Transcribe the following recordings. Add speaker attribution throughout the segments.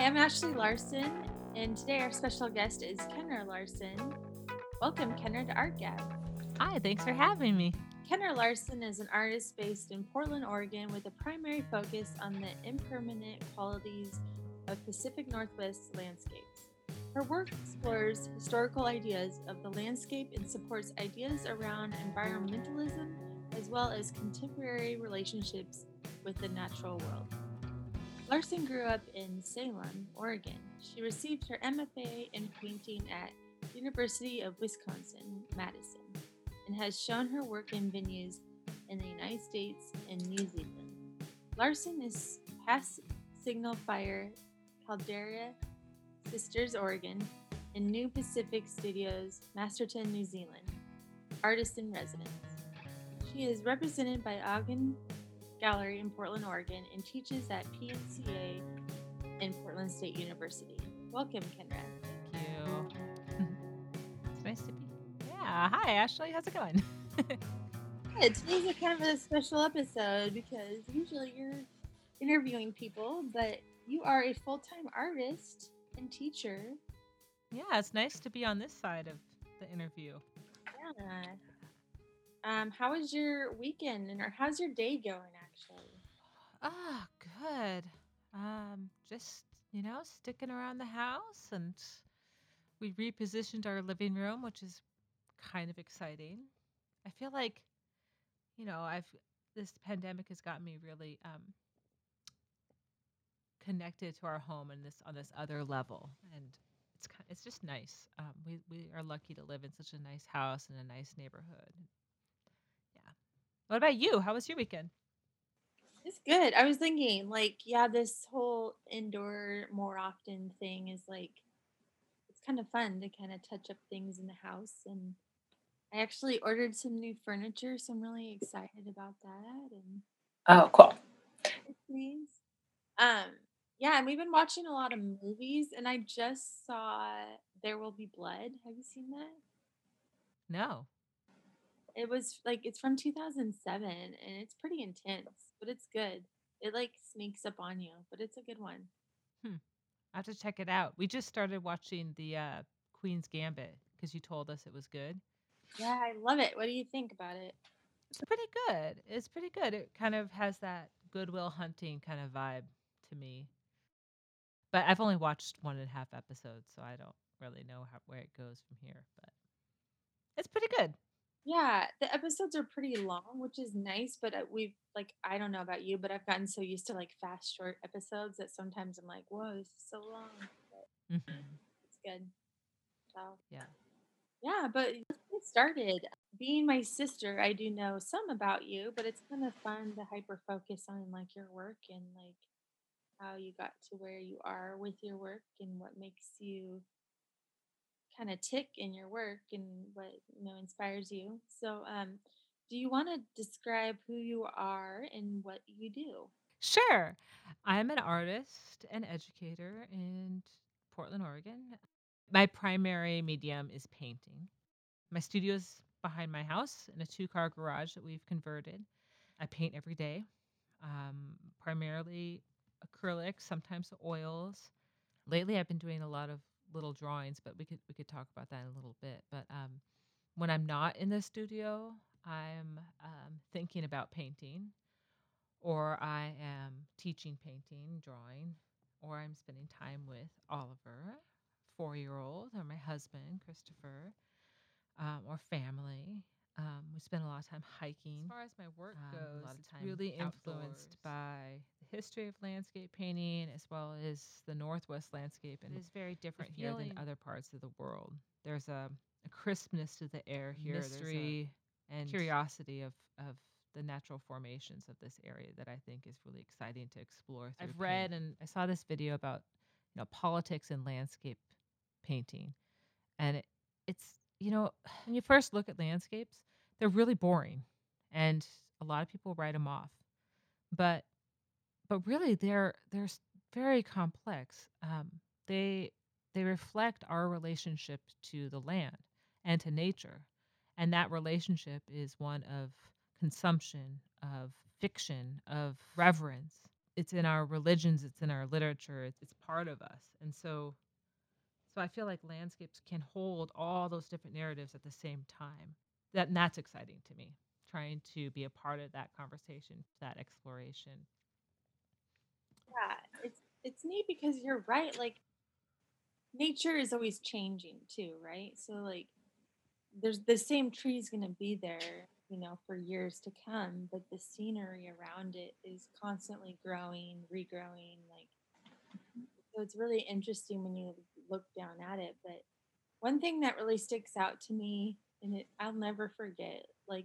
Speaker 1: Hi, I'm Ashley Larson, and today our special guest is Kenner Larson. Welcome, Kenner, to Art Gab.
Speaker 2: Hi, thanks for having me.
Speaker 1: Kenner Larson is an artist based in Portland, Oregon, with a primary focus on the impermanent qualities of Pacific Northwest landscapes. Her work explores historical ideas of the landscape and supports ideas around environmentalism as well as contemporary relationships with the natural world. Larson grew up in Salem, Oregon. She received her MFA in painting at University of Wisconsin-Madison and has shown her work in venues in the United States and New Zealand. Larson is past Signal Fire, Caldera Sisters, Oregon, and New Pacific Studios, Masterton, New Zealand, artist in residence. She is represented by Ogden Gallery in Portland, Oregon, and teaches at PNCA in Portland State University. Welcome, Kendra.
Speaker 2: Thank you. It's nice to be. Yeah. Hi, Ashley. How's it going?
Speaker 1: Good. Today's a kind of a special episode because usually you're interviewing people, but you are a full-time artist and teacher.
Speaker 2: Yeah, it's nice to be on this side of the interview.
Speaker 1: Yeah. How was your weekend, or how's your day going? Actually,
Speaker 2: Ah, good. Just sticking around the house, and we repositioned our living room, which is kind of exciting. I feel like I've this pandemic has got me really connected to our home and this on this other level, and it's just nice. We are lucky to live in such a nice house in a nice neighborhood. Yeah. What about you? How was your weekend?
Speaker 1: it's good. I was thinking, like, yeah, this whole indoor more often thing is like it's kind of fun to kind of touch up things in the house. And I actually ordered some new furniture, so I'm really excited about that. And
Speaker 3: Oh, cool.
Speaker 1: things. Um, yeah, and we've been watching a lot of movies, and I just saw There Will Be Blood. Have you seen that?
Speaker 2: No.
Speaker 1: It was like it's from 2007, and it's pretty intense, but it's good. It like sneaks up on you, but it's a good one.
Speaker 2: Hmm. I have to check it out. We just started watching the Queen's Gambit because you told us it was good.
Speaker 1: Yeah, I love it. What do you think about it?
Speaker 2: It's pretty good. It's pretty good. It kind of has that Goodwill Hunting kind of vibe to me. But I've only watched 1.5 episodes, so I don't really know where it goes from here. But it's pretty good.
Speaker 1: Yeah, the episodes are pretty long, which is nice, but we've like I don't know about you, but I've gotten so used to like fast short episodes that sometimes I'm like, "Whoa, this is so long." But
Speaker 2: Hmm.
Speaker 1: it's good. So,
Speaker 2: Yeah.
Speaker 1: yeah, but let's get started. Being my sister, I do know some about you, but it's kind of fun to hyper focus on like your work and like how you got to where you are with your work and what makes you kind of tick in your work and what inspires you. So, do you want to describe who you are and what you do?
Speaker 2: Sure. I'm an artist and educator in Portland, Oregon. My primary medium is painting. My studio's behind my house in a 2-car garage that we've converted. I paint every day, primarily acrylics, sometimes oils. Lately, I've been doing a lot of little drawings, but we could talk about that in a little bit. But when I'm not in the studio, I'm thinking about painting, or I am teaching painting, drawing, or I'm spending time with Oliver, 4-year-old, or my husband, Christopher, or family. We spend a lot of time hiking. As far as my work goes, a lot of time really influenced by the history of landscape painting as well as the Northwest landscape. And it is very different here than other parts of the world. There's a crispness to the air here, mystery and curiosity of the natural formations of this area that I think is really exciting to explore. I've read and I saw this video about politics and landscape painting, and it's when you first look at landscapes, they're really boring, and a lot of people write them off. But really, they're very complex. They they reflect our relationship to the land and to nature, and that relationship is one of consumption, of fiction, of reverence. it's in our religions, it's in our literature, it's part of us. And so I feel like landscapes can hold all those different narratives at the same time. And that's exciting to me, trying to be a part of that conversation, that exploration.
Speaker 1: Yeah, it's neat because you're right. Like nature is always changing too, right? So like there's the same tree's going to be there, for years to come, but the scenery around it is constantly growing, regrowing. Like, so it's really interesting when you look down at it. But one thing that really sticks out to me, and I'll never forget, like,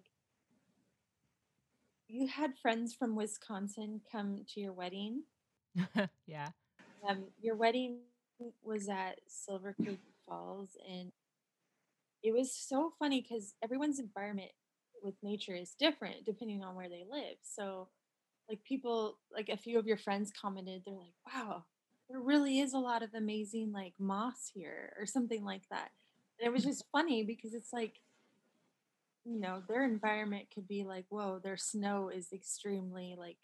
Speaker 1: you had friends from Wisconsin come to your wedding.
Speaker 2: Yeah,
Speaker 1: Your wedding was at Silver Creek Falls, and it was so funny because everyone's environment with nature is different depending on where they live. So, like people, like a few of your friends commented, they're like, "Wow, there really is a lot of amazing like moss here," or something like that. And it was just funny because it's like, their environment could be like, "Whoa, their snow is extremely like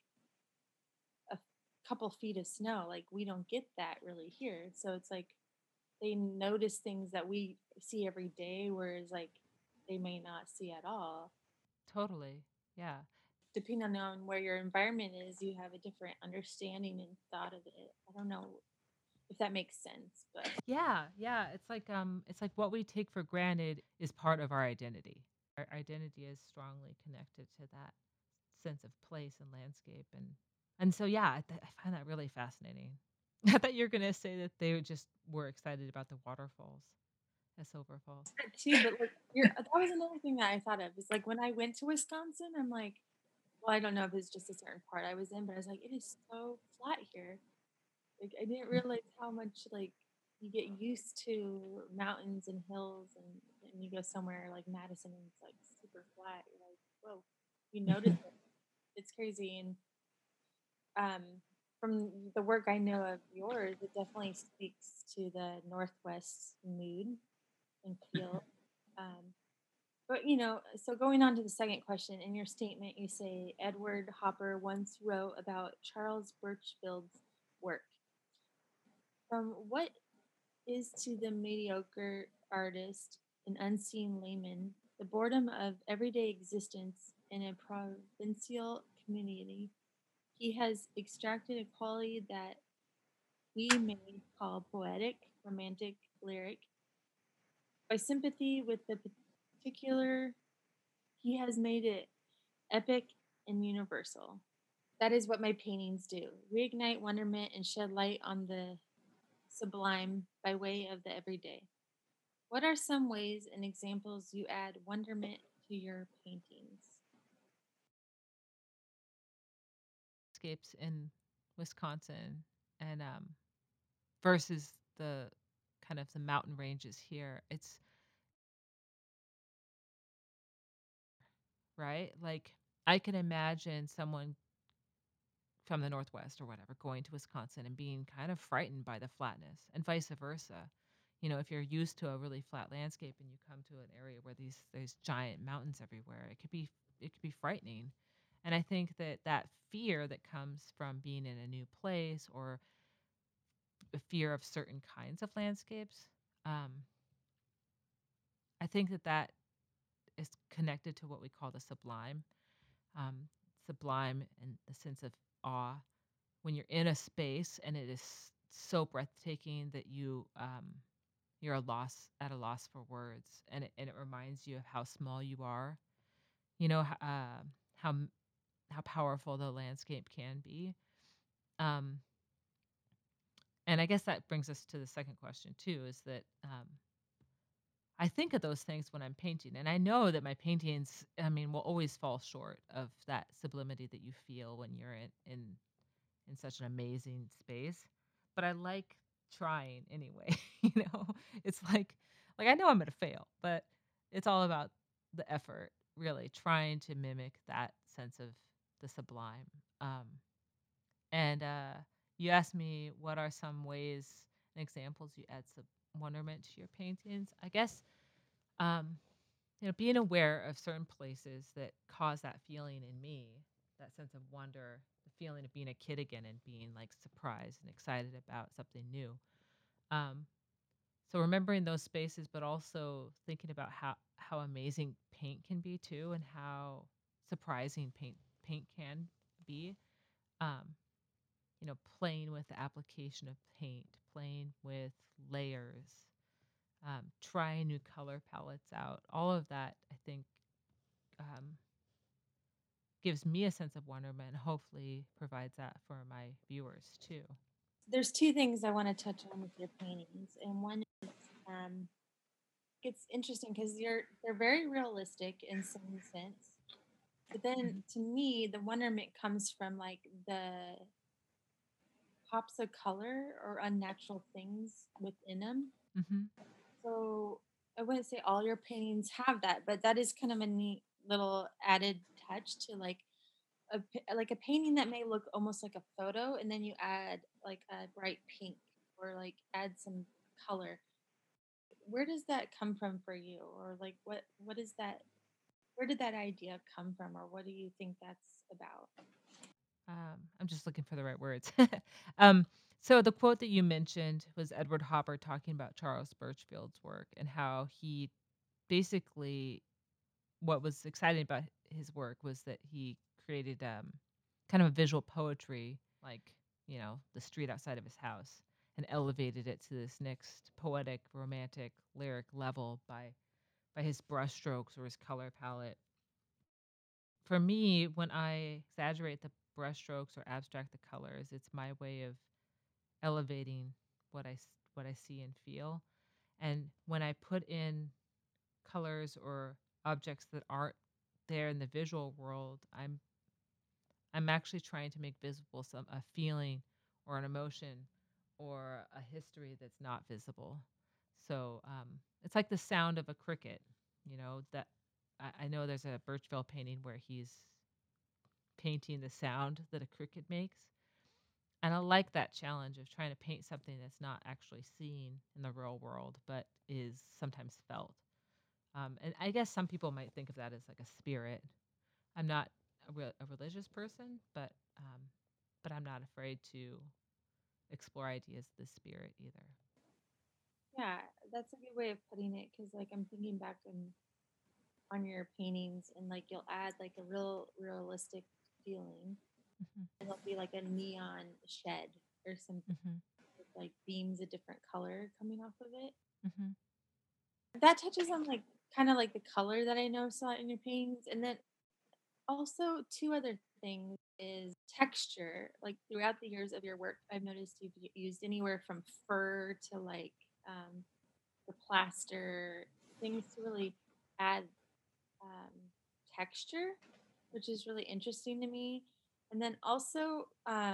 Speaker 1: a couple feet of snow. Like we don't get that really here." So it's like they notice things that we see every day, whereas like they may not see at all.
Speaker 2: totally. Yeah.
Speaker 1: Depending on where your environment is, you have a different understanding and thought of it. I don't know if that makes sense, but
Speaker 2: Yeah, yeah. It's like what we take for granted is part of our identity. Our identity is strongly connected to that sense of place and landscape, and so yeah, I find that really fascinating. I thought you were gonna say that they just were excited about the waterfalls at Silver Falls.
Speaker 1: that too. But like, that was another thing that I thought of is like when I went to Wisconsin, I'm like, well, I don't know if it's just a certain part I was in, but I was like, it is so flat here. Like I didn't realize how much like you get used to mountains and hills, and you go somewhere like Madison and it's like super flat. You're like, whoa, you notice it. It's crazy. And um, from the work I know of yours, it definitely speaks to the Northwest mood and feel. But so going on to the second question, in your statement, you say Edward Hopper once wrote about Charles Birchfield's work. What is to the mediocre artist, an unseen layman, the boredom of everyday existence in a provincial community? He has extracted a quality that we may call poetic, romantic, lyric. By sympathy with the particular, he has made it epic and universal. That is what my paintings do, reignite wonderment and shed light on the sublime by way of the everyday. What are some ways and examples you add wonderment to your paintings?
Speaker 2: Landscapes in Wisconsin and versus the kind of the mountain ranges here. It's right. Like I can imagine someone from the Northwest or whatever going to Wisconsin and being kind of frightened by the flatness and vice versa. If you're used to a really flat landscape and you come to an area where there's giant mountains everywhere, it could be frightening. And I think that fear that comes from being in a new place or a fear of certain kinds of landscapes, um, I think that is connected to what we call the sublime. Um, sublime in the sense of awe when you're in a space and it is so breathtaking that you're at a loss for words, and it reminds you of how small you are. You know how how powerful the landscape can be. Um, and I guess that brings us to the second question too. Is that I think of those things when I'm painting, and I know that my paintings, I mean, will always fall short of that sublimity that you feel when you're in such an amazing space. But I like trying anyway. you know, it's like I know I'm gonna fail, but it's all about the effort, really trying to mimic that sense of the sublime. Um, and You asked me what are some ways and examples you add some wonderment to your paintings. I guess being aware of certain places that cause that feeling in me. that sense of wonder, the feeling of being a kid again and being like surprised and excited about something new. Um, so remembering those spaces, but also thinking about how amazing paint can be too, and how surprising paint can be. Um, playing with the application of paint, playing with layers, trying new color palettes out. All of that, I think, um, gives me a sense of wonderment and hopefully provides that for my viewers too.
Speaker 1: There's two things I want to touch on with your paintings, and one is um, it's interesting because they're very realistic in some sense, but then
Speaker 2: Mhm.
Speaker 1: to me, the wonderment comes from like the pops of color or unnatural things within them.
Speaker 2: Mhm.
Speaker 1: So I wouldn't say all your paintings have that, but that is kind of a neat little added touch to like like a painting that may look almost like a photo, and then you add like a bright pink or like add some color. Where does that come from for you, or like what is that? Where did that idea come from, or what do you think that's about?
Speaker 2: I'm just looking for the right words. um, so the quote that you mentioned was Edward Hopper talking about Charles Birchfield's work and how he basically what was exciting about his work was that he created kind of a visual poetry, like the street outside of his house, and elevated it to this next poetic, romantic, lyric level by his brushstrokes or his color palette. For me, when I exaggerate the brushstrokes or abstract the colors, it's my way of elevating what I see and feel. And when I put in colors or objects that aren't there in the visual world, I'm actually trying to make visible some a feeling or an emotion or a history that's not visible. So it's like the sound of a cricket. That I know there's a Birchville painting where he's painting the sound that a cricket makes. And I like that challenge of trying to paint something that's not actually seen in the real world, but is sometimes felt. And I guess some people might think of that as like a spirit. I'm not a religious person, but I'm not afraid to explore ideas of the spirit either.
Speaker 1: Yeah, that's a good way of putting it because like I'm thinking back on your paintings, and like you'll add like a real realistic feeling,
Speaker 2: Hmm.
Speaker 1: and it'll be like a neon shed or something
Speaker 2: Hmm.
Speaker 1: with like beams of different color coming off of it.
Speaker 2: Hmm.
Speaker 1: That touches on like kind of like the color that I know saw in your paintings, and then also two other things is texture. Like throughout the years of your work, I've noticed you've used anywhere from fur to like um, the plaster things to really add um, texture, which is really interesting to me. And then also,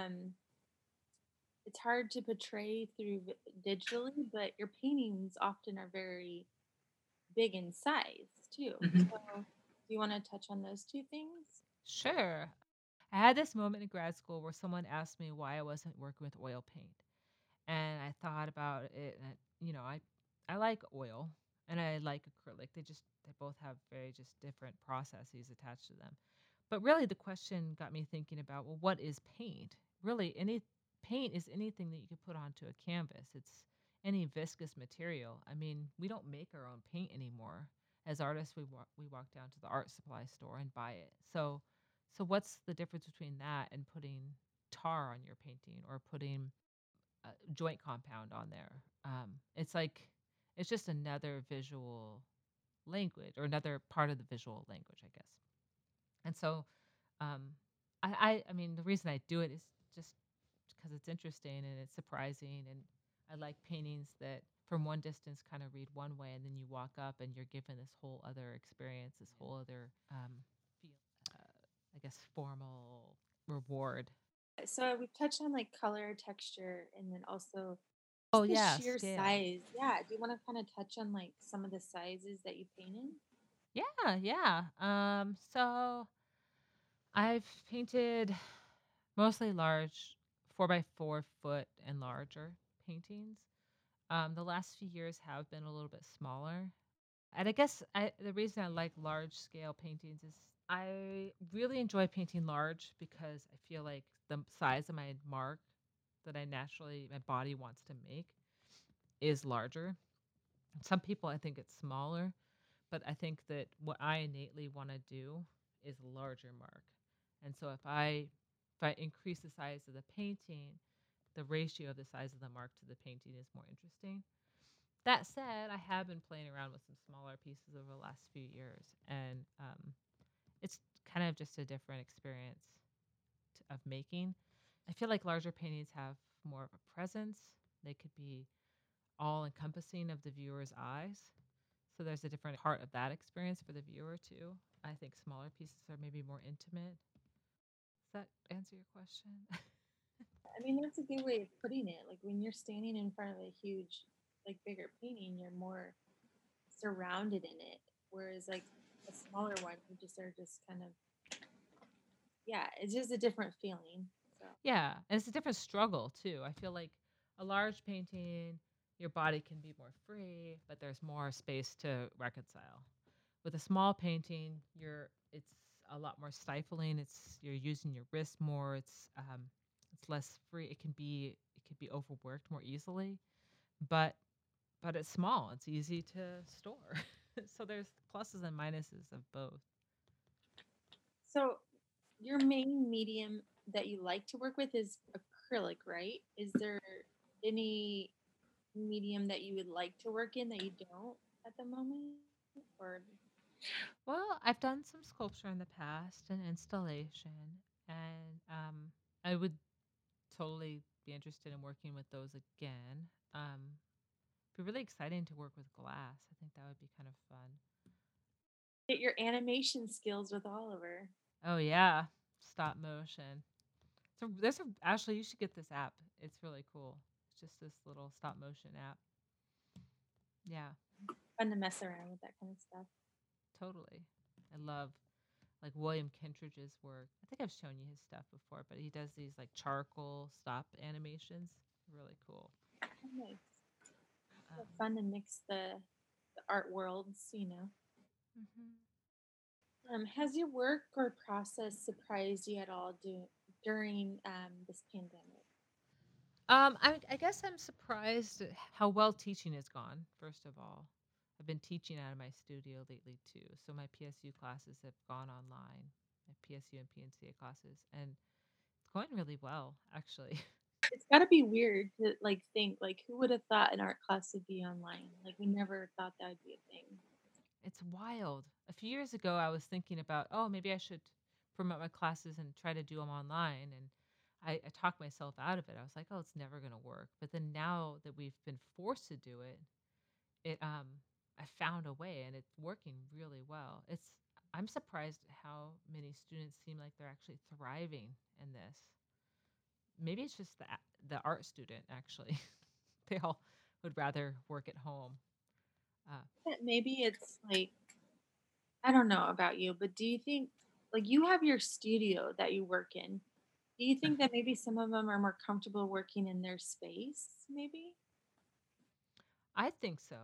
Speaker 1: it's hard to portray through digitally, but your paintings often are very big in size too.
Speaker 2: Hmm.
Speaker 1: So, do you want to touch on those two things?
Speaker 2: Sure. I had this moment in grad school where someone asked me why I wasn't working with oil paint. And I thought about it, and I like oil and I like acrylic. They both have very just different processes attached to them. But really, the question got me thinking about, well, what is paint? Really, any paint is anything that you could put onto a canvas. It's any viscous material. I mean, we don't make our own paint anymore. As artists, we walk down to the art supply store and buy it. So what's the difference between that and putting tar on your painting or putting joint compound on there? It's like it's just another visual language or another part of the visual language, I guess. And so um, I mean, the reason I do it is just because it's interesting and it's surprising, and I like paintings that from one distance kind of read one way, and then you walk up and you're given this whole other experience, this whole other feel, I guess, formal reward.
Speaker 1: So we've touched on like color, texture, and then also
Speaker 2: Oh
Speaker 1: just the
Speaker 2: yeah,
Speaker 1: sheer
Speaker 2: scale.
Speaker 1: size. Yeah. Do you want to kind of touch on like some of the sizes that you painted?
Speaker 2: Yeah, yeah. So I've painted mostly large 4 by 4 foot and larger paintings. The last few years have been a little bit smaller. And I guess the reason I like large scale paintings is I really enjoy painting large because I feel like the size of my mark that I naturally my body wants to make is larger. Some people, I think it's smaller, but I think that what I innately wanna do is a larger mark. And so if I increase the size of the painting, the ratio of the size of the mark to the painting is more interesting. That said, I have been playing around with some smaller pieces over the last few years, and, it's kind of just a different experience of making. I feel like larger paintings have more of a presence. They could be all encompassing of the viewer's eyes. So there's a different part of that experience for the viewer too. I think smaller pieces are maybe more intimate. Does that answer your question?
Speaker 1: I mean, that's a good way of putting it. Like when you're standing in front of a huge, like bigger painting, you're more surrounded in it. Whereas like a smaller one, you just are just kind of, yeah, it's just a different feeling. So
Speaker 2: Yeah, and it's a different struggle too. I feel like a large painting, your body can be more free, but there's more space to reconcile. With a small painting, it's a lot more stifling. You're using your wrist more. It's less free. It can be overworked more easily, but it's small. It's easy to store. So there's pluses and minuses of both.
Speaker 1: so your main medium that you like to work with is acrylic, right? Is there any medium that you would like to work in that you don't at the moment? Or
Speaker 2: Well, I've done some sculpture in the past and installation, and I would totally be interested in working with those again. Be really exciting to work with glass. I think that would be kind of fun.
Speaker 1: get your animation skills with Oliver.
Speaker 2: Oh yeah, stop motion. So there's a Ashley, you should get this app. It's really cool. It's just this little stop motion app. Yeah,
Speaker 1: Fun to mess around with that kind of stuff.
Speaker 2: totally. I love like William Kentridge's work. I think I've shown you his stuff before, but he does these like charcoal stop animations. Really cool.
Speaker 1: Oh, nice.
Speaker 2: Um,
Speaker 1: So fun to mix the art worlds.
Speaker 2: mhm.
Speaker 1: Has your work or process surprised you at all during this pandemic?
Speaker 2: I guess I'm surprised at how well teaching has gone. First of all, I've been teaching out of my studio lately too, so my PSU classes have gone online. My PSU and PNCA classes, and it's going really well, actually.
Speaker 1: It's got to be weird to like think like who would have thought an art class would be online? Like we never thought that would be a thing.
Speaker 2: It's wild. A few years ago, I was thinking about, oh, maybe I should promote my classes and try to do them online, and I talked myself out of it. I was like, oh, it's never going to work. But then now that we've been forced to do it, it I found a way and it's working really well. I'm surprised at how many students seem like they're actually thriving in this. Maybe it's just the art student actually. They all would rather work at home. Uh,
Speaker 1: That maybe it's like I don't know about you, but do you think like you have your studio that you work in? Do you think that maybe some of them are more comfortable working in their space? Maybe.
Speaker 2: I think so.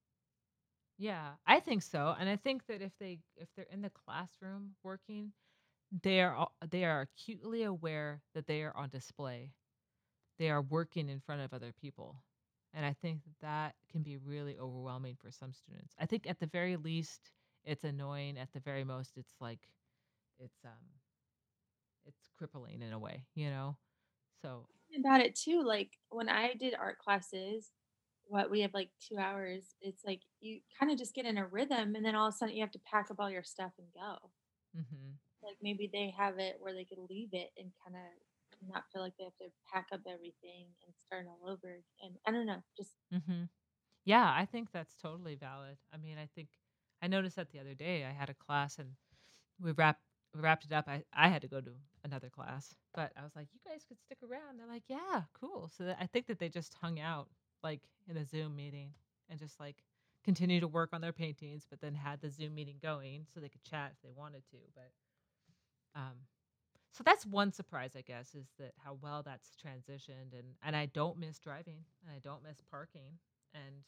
Speaker 2: Yeah, I think so. And I think that if they're in the classroom working, they are acutely aware that they are on display. They are working in front of other people. And I think that can be really overwhelming for some students. I think at the very least it's annoying. At the very most it's um it's crippling in a way. So,
Speaker 1: About it too, like when I did art classes, what we have like 2 hours, it's like you kind of just get in a rhythm and then all of a sudden you have to pack up all your stuff and go.
Speaker 2: mhm.
Speaker 1: Like maybe they have it where they could leave it and kind of not feel like they have to pack up everything and start all over. And I don't know, just
Speaker 2: Mhm. Yeah, I think that's totally valid. I mean, I think I noticed that the other day I had a class and we wrapped it up. I had to go to another class, but I was like, "You guys could stick around." They're like, "Yeah, cool." So I think that they just hung out like in a Zoom meeting and just like continue to work on their paintings, but then had the Zoom meeting going so they could chat if they wanted to. But um, so that's one surprise, I guess, is that how well that's transitioned, and I don't miss driving and I don't miss parking, and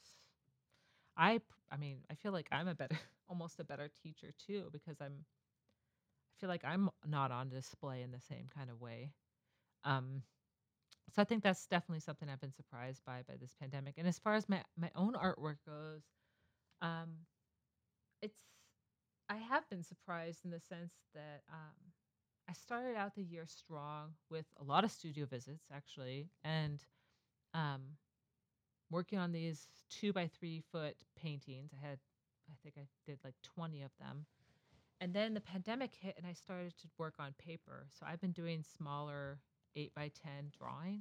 Speaker 2: I mean, I feel like I'm a better almost a better teacher too because feel like I'm not on display in the same kind of way. Um, so I think that's definitely something I've been surprised by this pandemic. And as far as my own artwork goes, um, it's I have been surprised in the sense that I started out the year strong with a lot of studio visits actually, and um, working on these 2 by 3 foot paintings. I think I did like 20 of them. And then the pandemic hit and I started to work on paper. So I've been doing smaller 8 by 10 drawings.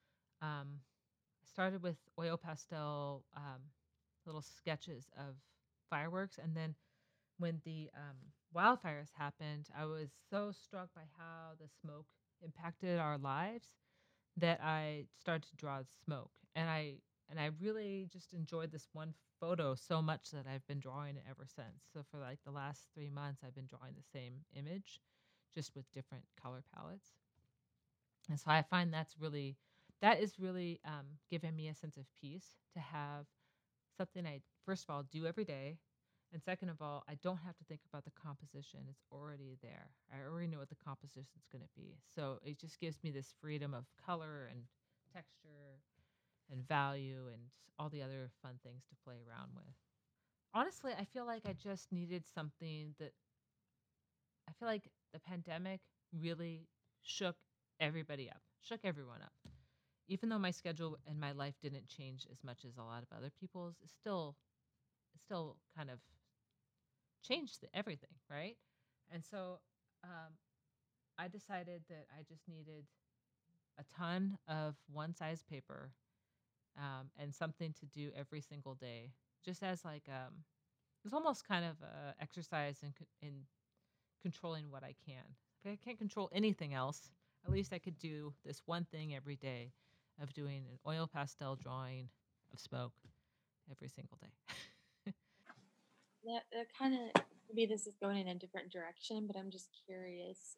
Speaker 2: I started with oil pastel little sketches of fireworks. And then when the wildfires happened, I was so struck by how the smoke impacted our lives that I started to draw smoke, and I really just enjoyed this one photo so much that I've been drawing it ever since. So for like the last 3 months, I've been drawing the same image, just with different color palettes. And so I find that is really given me a sense of peace to have something I first of all do every day, and second of all, I don't have to think about the composition. It's already there. I already know what the composition is going to be. So it just gives me this freedom of color and texture and value and all the other fun things to play around with. Honestly, I feel like I just needed something that I feel like the pandemic really shook everybody up, shook everyone up. Even though my schedule and my life didn't change as much as a lot of other people's, it still kind of changed everything, right? And so um, I decided that I just needed a ton of one size paper and something to do every single day, just as like it's almost kind of a exercise in controlling what I can. If I can't control anything else, at least I could do this one thing every day of doing an oil pastel drawing of smoke every single day.
Speaker 1: That kind of, maybe this is going in a different direction, but I'm just curious.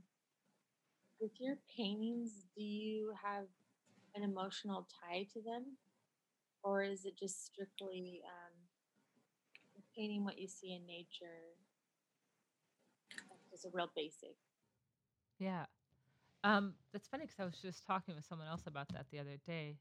Speaker 1: With your paintings, do you have an emotional tie to them, or is it just strictly painting what you see in nature, just a real basic?
Speaker 2: Yeah. That's funny because I was just talking with someone else about that the other day.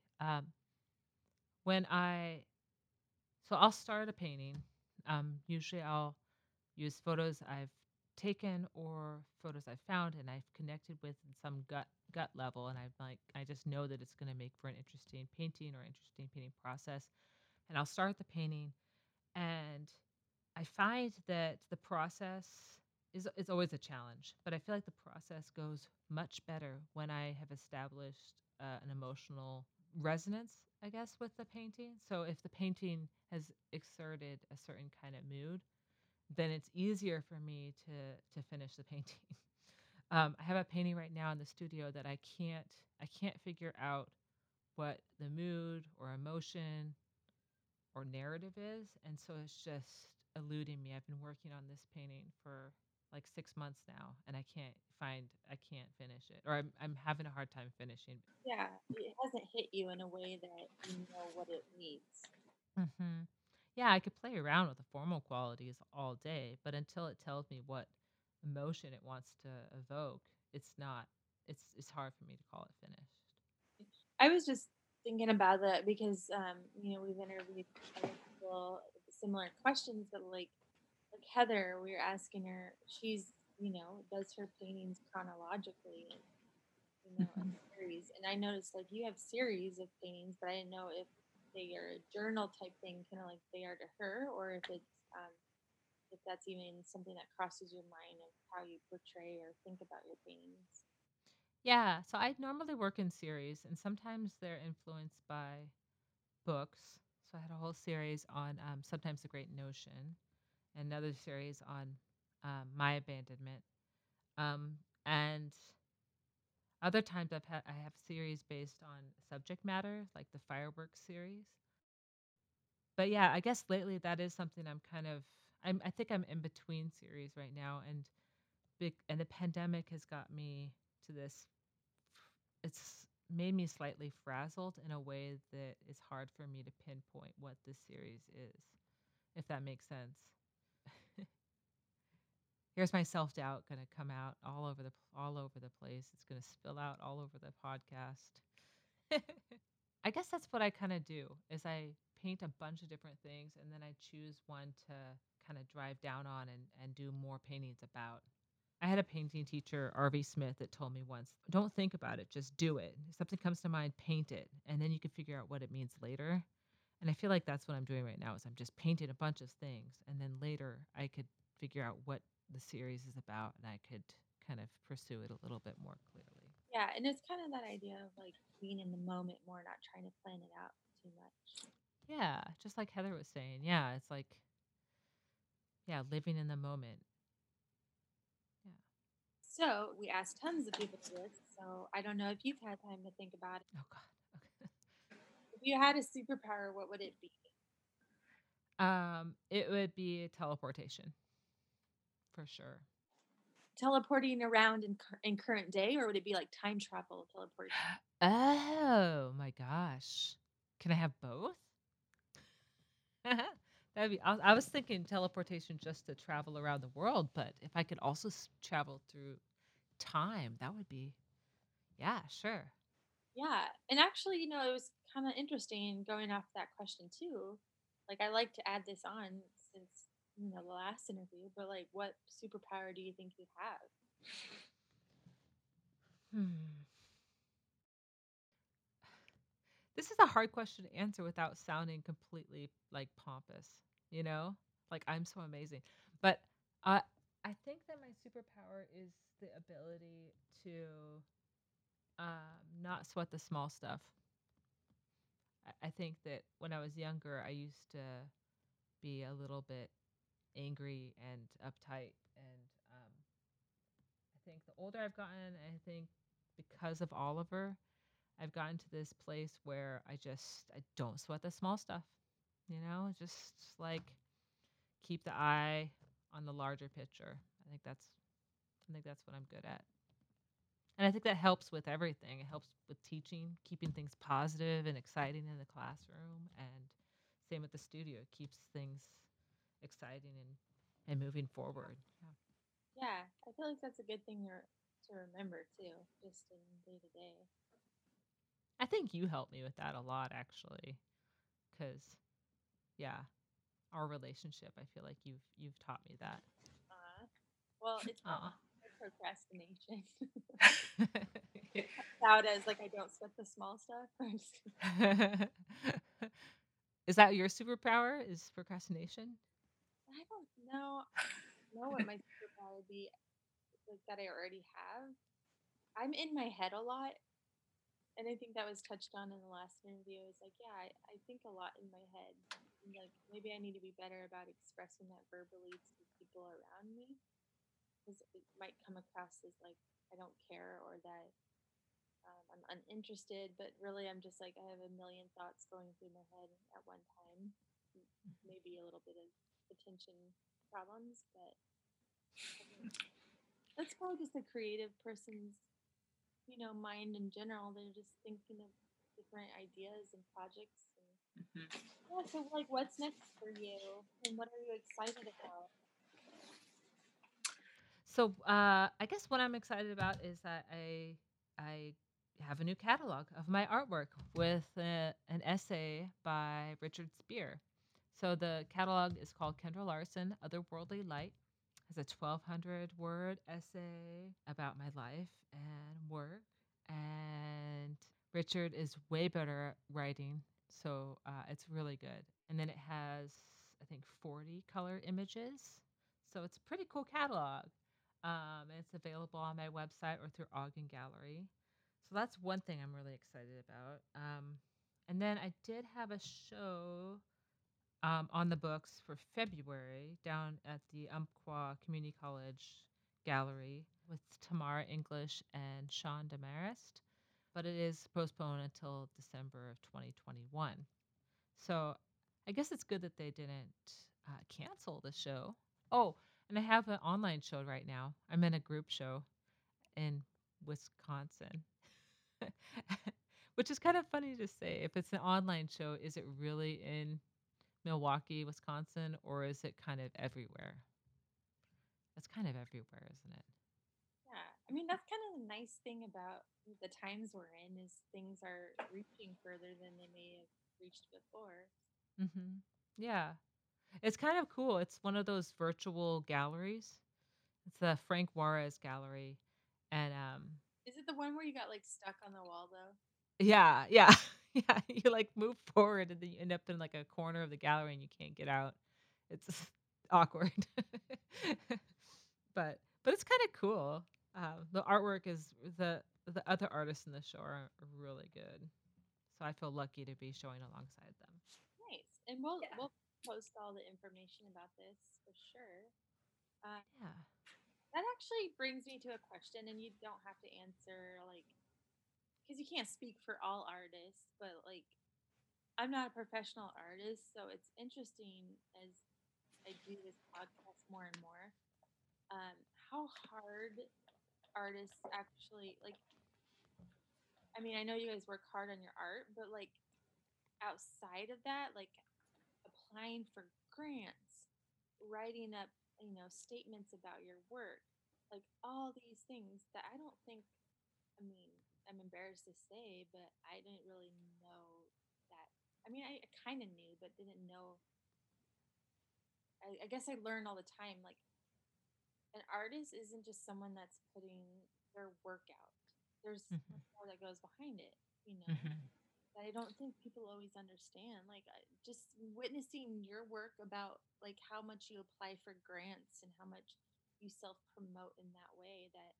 Speaker 2: When I So I'll start a painting. Usually I'll use photos I've taken or photos I've found and I've connected with in some gut level, and I just know that it's going to make for an interesting painting or interesting painting process. And I'll start the painting, and I find that the process is always a challenge, but I feel like the process goes much better when I have established an emotional resonance, I guess, with the painting. So if the painting has exerted a certain kind of mood, then it's easier for me to finish the painting. I have a painting right now in the studio that I can't figure out what the mood or emotion or narrative is, and so it's just eluding me. I've been working on this painting for like 6 months now, and I can't finish it, or I'm having a hard time finishing.
Speaker 1: Yeah, it hasn't hit you in a way that you know what it needs.
Speaker 2: Hmm. Yeah, I could play around with the formal qualities all day, but until it tells me what emotion it wants to evoke, it's not. It's hard for me to call it finished.
Speaker 1: I was just thinking about that because we've interviewed other people with similar questions, but like Heather, we were asking her, she's does her paintings chronologically, and a
Speaker 2: Mhm.
Speaker 1: series. And I noticed like you have series of paintings, but I didn't know if they are a journal type thing, kind of like they are to her, or if that's even something that crosses your mind of how you portray or think about your paintings.
Speaker 2: Yeah, so I normally work in series, and sometimes they're influenced by books. So I had a whole series on sometimes the Great Notion, another series on my abandonment, um, and other times I have series based on subject matter, like the fireworks series. But yeah, I guess lately that is something I think I'm in between series right now, and the pandemic has got me to this. It's made me slightly frazzled in a way that it's hard for me to pinpoint what this series is, if that makes sense. Here's my self-doubt gonna come out all over the place. It's gonna spill out all over the podcast. I guess that's what I kinda do, is I paint a bunch of different things, and then I choose one to kinda drive down on and do more paintings about. I had a painting teacher, R.V. Smith, that told me once, "Don't think about it, just do it. If something comes to mind, paint it, and then you can figure out what it means later." And I feel like that's what I'm doing right now is I'm just painting a bunch of things, and then later I could figure out what the series is about, and I could kind of pursue it a little bit more clearly.
Speaker 1: Yeah, and it's kind of that idea of like being in the moment more, not trying to plan it out too much.
Speaker 2: Yeah, just like Heather was saying. Yeah, it's like, yeah, living in the moment. Yeah.
Speaker 1: So we asked tons of people to this. So I don't know if you've had time to think about it.
Speaker 2: Oh God. Okay.
Speaker 1: If you had a superpower, what would it be?
Speaker 2: It would be teleportation for sure.
Speaker 1: Teleporting around in current day, or would it be like time travel teleportation?
Speaker 2: Oh my gosh. Can I have both? That'd be. I was thinking teleportation just to travel around the world, but if I could also travel through time, that would be. Yeah, sure.
Speaker 1: Yeah, and actually, it was kind of interesting going off that question too. Like, I like to add this on since the last interview, but like, what superpower do you think you'd have?
Speaker 2: Hmm. This is a hard question to answer without sounding completely like pompous, you know? Like I'm so amazing. But uh, I think that my superpower is the ability to not sweat the small stuff. I think that when I was younger, I used to be a little bit angry and uptight. And I think the older I've gotten, I think because of Oliver, I've gotten to this place where I don't sweat the small stuff. Just like keep the eye on the larger picture. I think that's what I'm good at. And I think that helps with everything. It helps with teaching, keeping things positive and exciting in the classroom, and same with the studio. It keeps things exciting and moving forward. Yeah.
Speaker 1: Yeah, I feel like that's a good thing to remember too, just in day to day.
Speaker 2: I think you helped me with that a lot actually, cuz yeah, our relationship, I feel like you've taught me that.
Speaker 1: Uh, well, it's not
Speaker 2: Aw.
Speaker 1: procrastination. It comes out as like I don't sweat the small stuff.
Speaker 2: Is that your superpower? Is procrastination?
Speaker 1: I don't know what my superpower would be like that I already have. I'm in my head a lot, and I think that was touched on in the last interview. Is like, yeah, I think a lot in my head. And like maybe I need to be better about expressing that verbally to people around me, because it might come across as like I don't care or that I'm uninterested. But really, I'm just like I have a million thoughts going through my head at one time. Maybe a little bit of attention problems, but I think that's probably just a creative person's mind in general. They're just thinking of different ideas and projects. And yeah, so like, what's next for you, and what are you excited about?
Speaker 2: So I guess what I'm excited about is that I have a new catalog of my artwork with an essay by Richard Spear. So the catalog is called Kendra Larson, Otherworldly Light. It's a 1,200 word essay about my life and work. And Richard is way better at writing, so it's really good. And then it has, I think, 40 color images. So it's a pretty cool catalog. And it's available on my website or through Ogden Gallery. So that's one thing I'm really excited about. And then I did have a show on the books for February down at the Umpqua Community College Gallery with Tamara English and Sean Demarest, but it is postponed until December of 2021. So I guess it's good that they didn't cancel the show. Oh, and I have an online show right now. I'm in a group show in Wisconsin. Which is kind of funny to say. If it's an online show, is it really in Milwaukee, Wisconsin, or is it kind of everywhere? That's kind of everywhere, isn't it?
Speaker 1: Yeah. I mean, that's kind of the nice thing about the times we're in is things are reaching further than they may have reached before.
Speaker 2: Mhm. Yeah. It's kind of cool. It's one of those virtual galleries. It's the Frank Juarez Gallery, and,
Speaker 1: Is it the one where you got like stuck on the wall though?
Speaker 2: yeah, yeah, yeah, you, like, move forward, and then you end up in, like, a corner of the gallery, and you can't get out. It's awkward. But it's kinda cool. The artwork is the other artists in the show are really good, so I feel lucky to be showing alongside them.
Speaker 1: Nice. And we'll post all the information about this for sure. Uh,
Speaker 2: Yeah.
Speaker 1: that actually brings me to a question, and you don't have to answer like because you can't speak for all artists, but like I'm not a professional artist, so it's interesting as I do this podcast more and more. How hard artists actually like. I mean, I know you guys work hard on your art, but like outside of that, like applying for grants, writing up, statements about your work, like all these things that I don't think, I mean, I'm embarrassed to say, but I didn't really know that. I mean, I kind of knew, but didn't know. I guess I learn all the time. Like, an artist isn't just someone that's putting their work out, there's
Speaker 2: Mhm.
Speaker 1: more that goes behind it, you know?
Speaker 2: Mhm.
Speaker 1: That I don't think people always understand. Like just witnessing your work about like how much you apply for grants and how much you self promote in that way that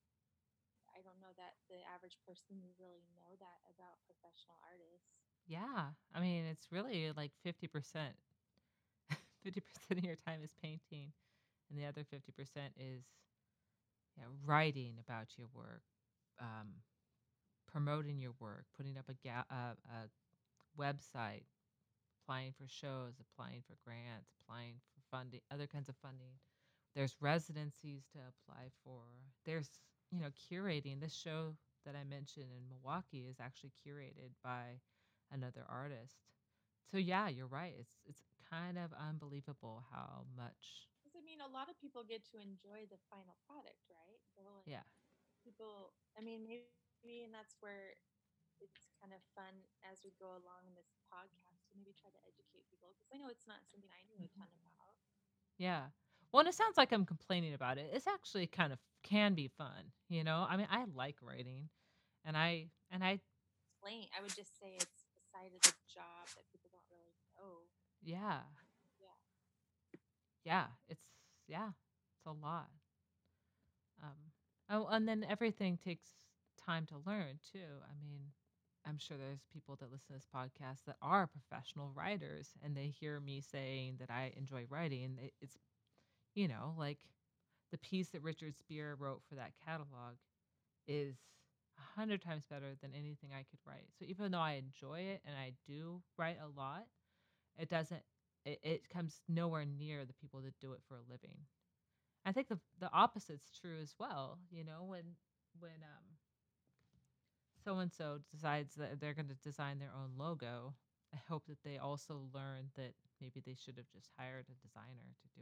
Speaker 1: I don't know that the average person would really know that about professional artists.
Speaker 2: Yeah. I mean, it's really like 50%. 50% of your time is painting, and the other 50% is, yeah, writing about your work, um, promoting your work, putting up a website, applying for shows, applying for grants, applying for funding, other kinds of funding. There's residencies to apply for. There's, curating. This show that I mentioned in Milwaukee is actually curated by another artist. So yeah, you're right. It's kind of unbelievable how much.
Speaker 1: Because I mean, a lot of people get to enjoy the final product, right? They're like
Speaker 2: Yeah.
Speaker 1: people. I mean, maybe, and that's where it's kind of fun as we go along in this podcast to maybe try to educate people because I know it's not something I knew a
Speaker 2: Mhm.
Speaker 1: ton about.
Speaker 2: Yeah. Well, and it sounds like I'm complaining about it. It's actually kind of can be fun, you know? I mean, I like writing, and I
Speaker 1: Explain. I would just say it's a side of the job that people don't really know.
Speaker 2: yeah.
Speaker 1: Yeah.
Speaker 2: Yeah, it's a lot. Um, oh, and then everything takes time to learn too. I mean, I'm sure there's people that listen to this podcast that are professional writers, and they hear me saying that I enjoy writing. It's like the piece that Richard Spear wrote for that catalog is 100 times better than anything I could write. So even though I enjoy it and I do write a lot, it doesn't. It comes nowhere near the people that do it for a living. I think the opposite's true as well. When so and so decides that they're going to design their own logo, I hope that they also learn that maybe they should have just hired a designer to do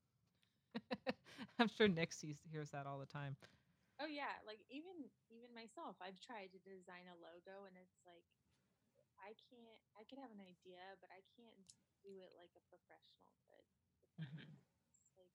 Speaker 2: it. I'm sure Nick hears that all the time.
Speaker 1: Oh yeah, like even myself, I've tried to design a logo and it's like I can't I could have an idea, but I can't do it like a professional could, if that
Speaker 2: Mhm.
Speaker 1: makes sense. Like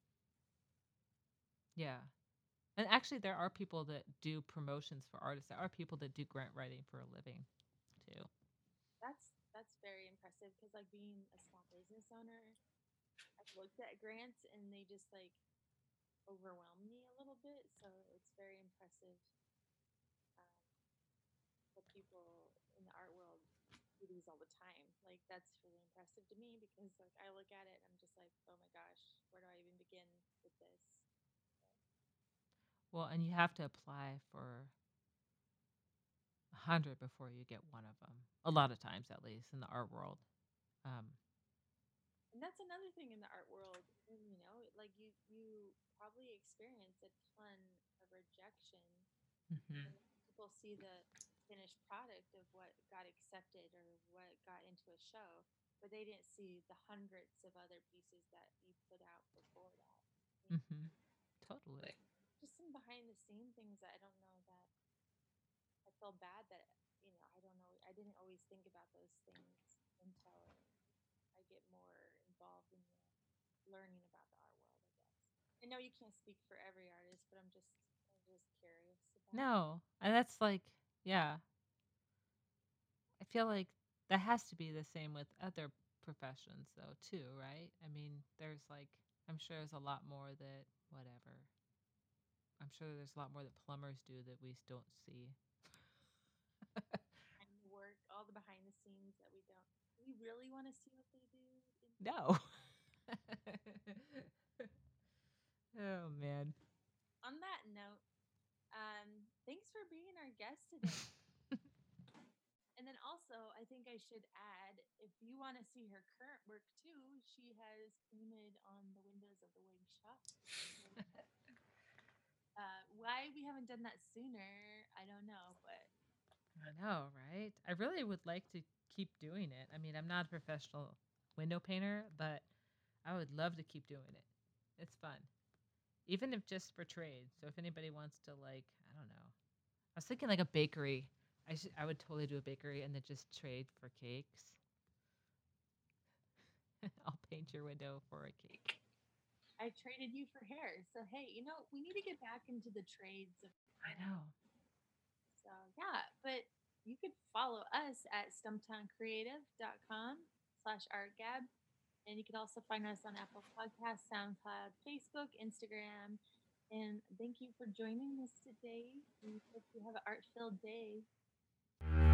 Speaker 2: Yeah. And actually, there are people that do promotions for artists. There are people that do grant writing for a living too.
Speaker 1: that's very impressive because like being a small business owner, I've looked at grants and they just like overwhelm me a little bit. So it's very impressive um, that people in the art world do these all the time. Like that's really impressive to me because like I look at it and I'm just like, oh my gosh, where do I even begin with this?
Speaker 2: Well, and you have to apply for 100 before you get one of them. A lot of times, at least in the art world. Um,
Speaker 1: And that's another thing in the art world, and like you probably experience a ton of rejection
Speaker 2: mhm.
Speaker 1: when people see the finished product of what got accepted or what got into a show, but they didn't see the hundreds of other pieces that you put out before that.
Speaker 2: Mhm. totally.
Speaker 1: Just some behind the scene things that I don't know that I feel bad that I don't know. I didn't always think about those things until I get more involved in the learning about the art world. I guess I know you can't speak for every artist, but I'm just curious about.
Speaker 2: No, and that's like, yeah, I feel like that has to be the same with other professions, though, too, right? I mean, there's like, I'm sure there's a lot more that, whatever. I'm sure there's a lot more that plumbers do that we don't see.
Speaker 1: Behind the work, all the behind the scenes that we don't. We really want to see what they do.
Speaker 2: No. Oh, man.
Speaker 1: On that note, thanks for being our guest today. And then also, I think I should add, if you want to see her current work too, she has painted on the windows of the wing shop. Why we haven't done that sooner, I don't know, but
Speaker 2: I know, right? I really would like to keep doing it. I mean, I'm not a professional window painter, but I would love to keep doing it. It's fun. Even if just for trade. So if anybody wants to, like, I don't know. I was thinking like a bakery. I would totally do a bakery and then just trade for cakes. I'll paint your window for a cake.
Speaker 1: I traded you for hair. So hey, we need to get back into the trades of.
Speaker 2: I know.
Speaker 1: So yeah, but you could follow us at stumptowncreative.com/artgab. And you can also find us on Apple Podcasts, SoundCloud, Facebook, Instagram. And thank you for joining us today. We hope you have an art filled day.